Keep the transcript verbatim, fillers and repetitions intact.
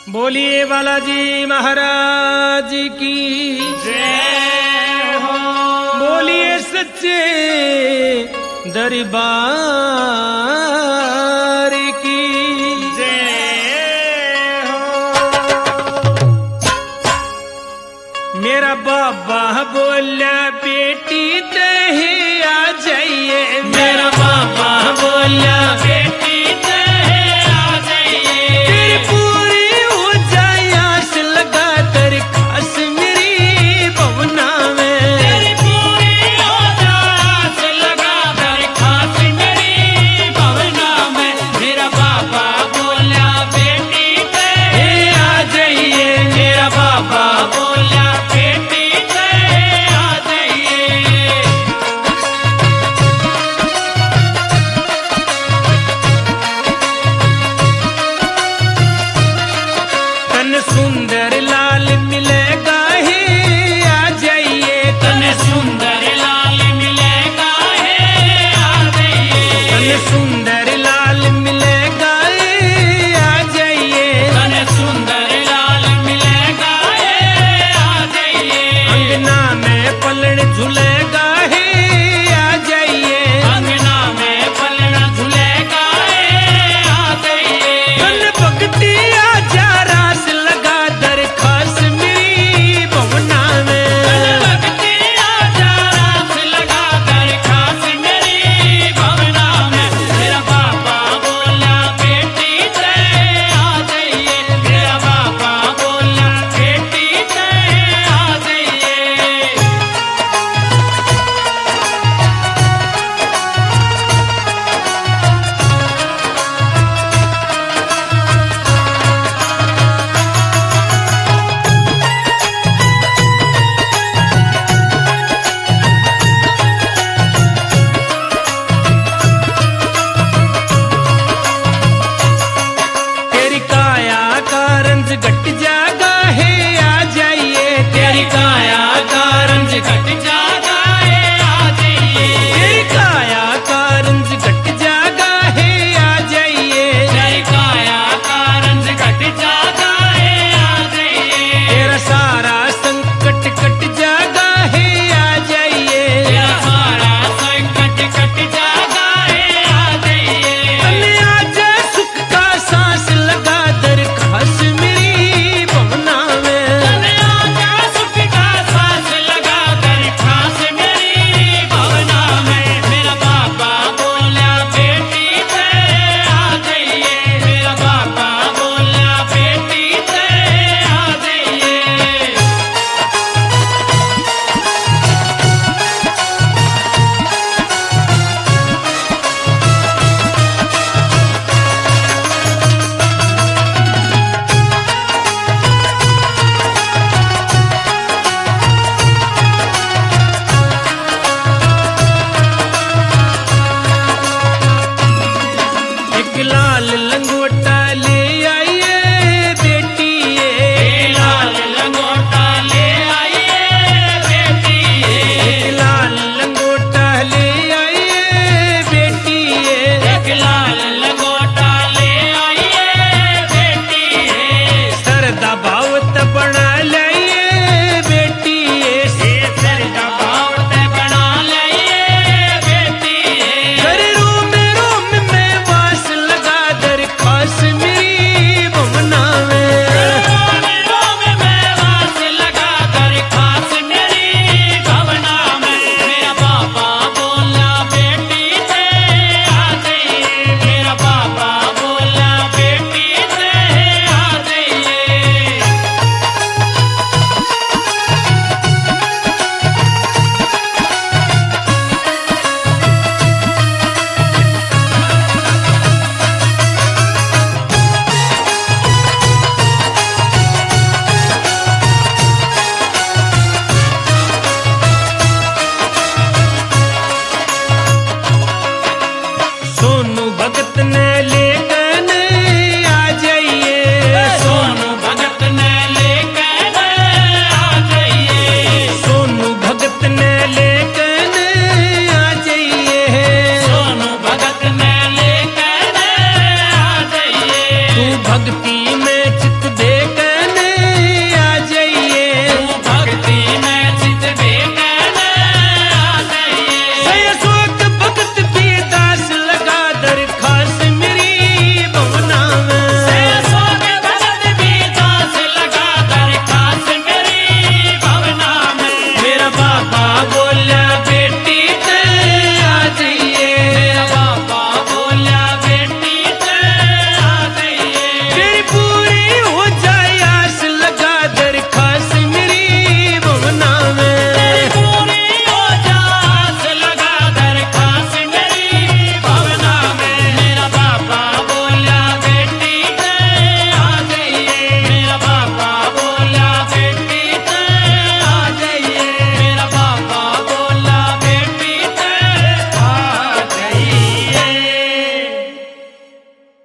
बोलिए बालाजी महाराज की जय हो। बोलिए सच्चे दरबार की जय हो। मेरा बाबा बोला बेटी दही आ जाइए। मेरा बाबा बोला बेटी दहे आ जाइए। तेरी पूरी हो जाए आस लगा दरखास मेरी भवना में। तेरी पूरी हो जाए लगा दरखास्त मेरी भवना में। मेरा बाबा बोला बेटी दहे आ जाइए। मेरा बाबा बोला बेटी दहे आ जाइए। तन सुंदर लाल मिलेगा ही आ जाइए। तन सुंदर लाल मिलेगा है आ जाइए। तन सुंदर लाल मिलेगा ही आ जाइए। तन सुंदर लाल मिलेगा है आ जाइए। अंगना में पलड़ झूलेगा ही आ जाइए। अंगना में पलड़ा झूलेगा है आ जाइए। तन भक्ति आजा रास लगा दरखास मेरी भवना में। भक्ति आजा रास लगा दरखास्त मेरी भवना में। मेरा बाबा बोला बेटी दहे आ जाइए। मेरा बाबा बोला बेटी दहे आ जाइए। तेरी काया का रंज घट जागा है आ जाइए। तेरी काया का रंज घट जागा है आ जाइए। तेरी काया का रंज घट जागा है आ जाइए। तेरी काया का रंज घट जागा है आ जाइए। तेरा सारा संकट कट जागा है आ जाइए। तेरा सारा संकट कट जागा है आ जाइए। तने आजा सुख का सांस लगा दरखास मेरी भवना में। तने आजा सुख का सांस लगा दरखास्त मेरी भवना में। मेरा बाबा बोला बेटी दहे आ जाइए। मेरा बाबा बोला बेटी दहे आ जाइए। एक लाल लंगोटा ले आइए बेटी ये। लाल लंगोटा ले आइए बेटी एक लाल लंगोटा ले आइए बेटी ये। एक लाल लंगोटा ले आइए बेटी सरदा भावत बना लाइए बेटी ये। सर का भावत बना लाइए बेटी घर रोम रोम में वास लगा दरखास मेरी भवना में। रोम रोम में वास लगा दरखास्त मेरी भवना में। मेरा बाबा बोला बेटी दहे आ जाइए। मेरा बाबा बोला बेटी दहे आ जाइए। सोनू भगत ने लेकर आ जाइए। सोनू भगत ने लेकर आ जाइए। सोनू भगत ने लेकर आ जाइए। सोनू भगत ने लेकर आ जाइए। तू भक्ति